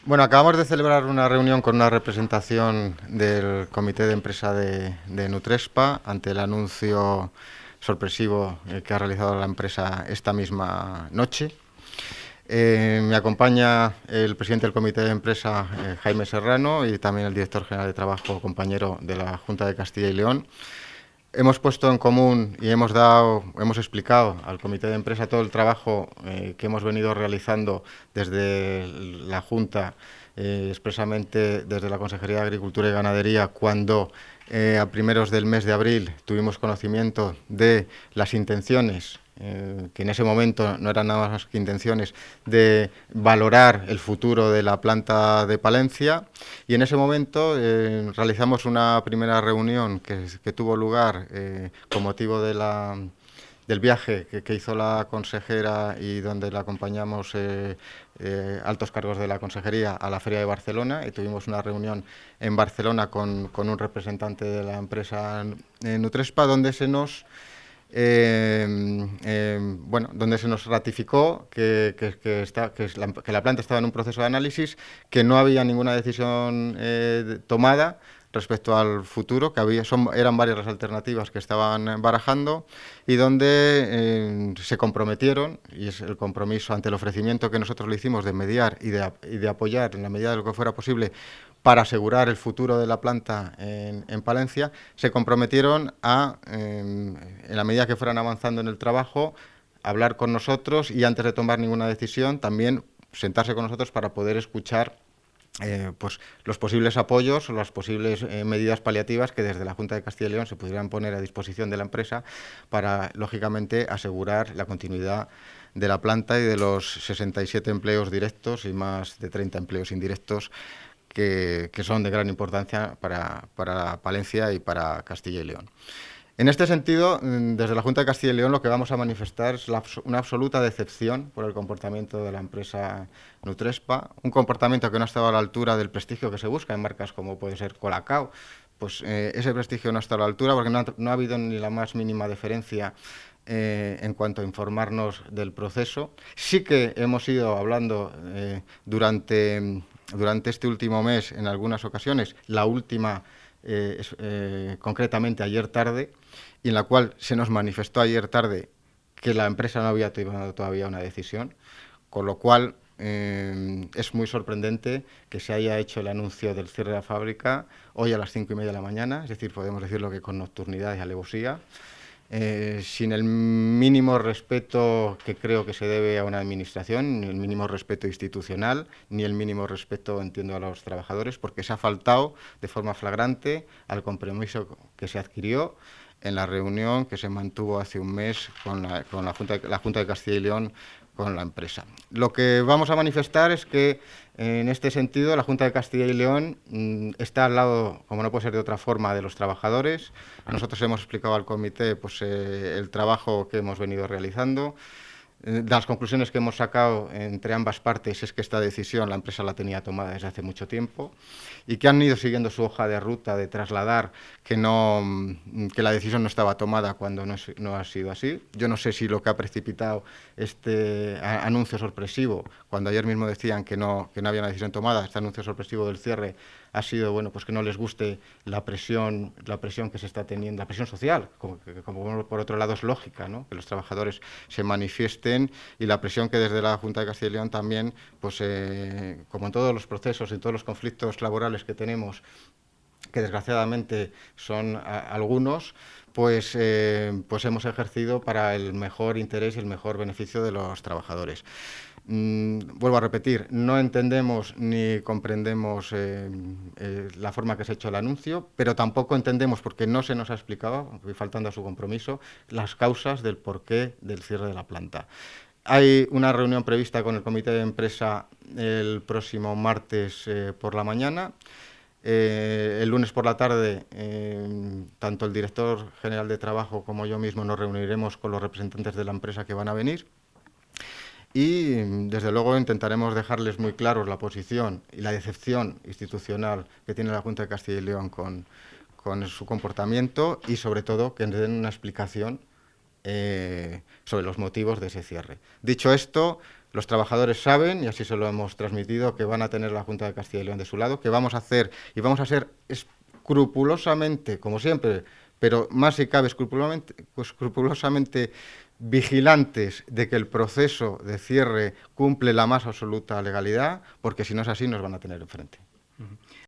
Bueno, acabamos de celebrar una reunión con una representación del comité de empresa de Nutrespa ante el anuncio sorpresivo que ha realizado la empresa esta misma noche. Me acompaña el presidente del comité de empresa, Jaime Serrano, y también el director general de trabajo, compañero de la Junta de Castilla y León. Hemos puesto en común y hemos explicado al comité de empresa todo el trabajo que hemos venido realizando desde la Junta, expresamente desde la Consejería de Agricultura y Ganadería, cuando a primeros del mes de abril tuvimos conocimiento de las intenciones, que en ese momento no eran nada más que intenciones, de valorar el futuro de la planta de Palencia, y en ese momento realizamos una primera reunión que tuvo lugar con motivo del viaje que hizo la consejera y donde la acompañamos altos cargos de la consejería a la Feria de Barcelona, y tuvimos una reunión en Barcelona con un representante de la empresa Nutrespa, donde se nos donde se nos ratificó que la planta estaba en un proceso de análisis, que no había ninguna decisión tomada respecto al futuro, que eran varias las alternativas que estaban barajando, y donde se comprometieron, y es el compromiso ante el ofrecimiento que nosotros le hicimos de mediar y de apoyar en la medida de lo que fuera posible para asegurar el futuro de la planta en Palencia, se comprometieron a, en la medida que fueran avanzando en el trabajo, hablar con nosotros y, antes de tomar ninguna decisión, también sentarse con nosotros para poder escuchar pues los posibles apoyos o las posibles medidas paliativas que desde la Junta de Castilla y León se pudieran poner a disposición de la empresa para, lógicamente, asegurar la continuidad de la planta y de los 67 empleos directos y más de 30 empleos indirectos que son de gran importancia para Palencia y para Castilla y León. En este sentido, desde la Junta de Castilla y León lo que vamos a manifestar es una absoluta decepción por el comportamiento de la empresa Nutrespa, un comportamiento que no ha estado a la altura del prestigio que se busca en marcas como puede ser Colacao. Pues ese prestigio no ha estado a la altura porque no ha habido ni la más mínima deferencia en cuanto a informarnos del proceso. Sí que hemos ido hablando durante este último mes en algunas ocasiones, la última concretamente ayer tarde, y en la cual se nos manifestó ayer tarde que la empresa no había tomado todavía una decisión, con lo cual es muy sorprendente que se haya hecho el anuncio del cierre de la fábrica hoy a las 5:30 de la mañana, es decir, podemos decirlo que con nocturnidad y alevosía, sin el mínimo respeto que creo que se debe a una administración, ni el mínimo respeto institucional, ni el mínimo respeto, entiendo, a los trabajadores, porque se ha faltado de forma flagrante al compromiso que se adquirió en la reunión que se mantuvo hace un mes con la Junta de Castilla y León con la empresa. Lo que vamos a manifestar es que, en este sentido, la Junta de Castilla y León está al lado, como no puede ser de otra forma, de los trabajadores. Nosotros hemos explicado al comité pues, el trabajo que hemos venido realizando. Las conclusiones que hemos sacado entre ambas partes es que esta decisión la empresa la tenía tomada desde hace mucho tiempo y que han ido siguiendo su hoja de ruta de trasladar que la decisión no estaba tomada cuando no ha sido así. Yo no sé si lo que ha precipitado este anuncio sorpresivo, cuando ayer mismo decían que no había una decisión tomada, este anuncio sorpresivo del cierre, ha sido pues que no les guste la presión que se está teniendo, la presión social, como por otro lado es lógica, ¿no?, que los trabajadores se manifiesten, y la presión que desde la Junta de Castilla y León también, pues como en todos los procesos, en todos los conflictos laborales que tenemos, que desgraciadamente son algunos, pues hemos ejercido para el mejor interés y el mejor beneficio de los trabajadores. Vuelvo a repetir, no entendemos ni comprendemos la forma que se ha hecho el anuncio, pero tampoco entendemos, porque no se nos ha explicado, faltando a su compromiso, las causas del porqué del cierre de la planta. Hay una reunión prevista con el comité de empresa el próximo martes por la mañana. El lunes por la tarde, tanto el director general de trabajo como yo mismo nos reuniremos con los representantes de la empresa que van a venir. Y, desde luego, intentaremos dejarles muy claros la posición y la decepción institucional que tiene la Junta de Castilla y León con su comportamiento, y, sobre todo, que nos den una explicación sobre los motivos de ese cierre. Dicho esto, Los trabajadores saben, y así se lo hemos transmitido, que van a tener la Junta de Castilla y León de su lado, que vamos a hacer y vamos a ser escrupulosamente, como siempre, pero más si cabe escrupulosamente vigilantes de que el proceso de cierre cumple la más absoluta legalidad, porque si no es así nos van a tener enfrente.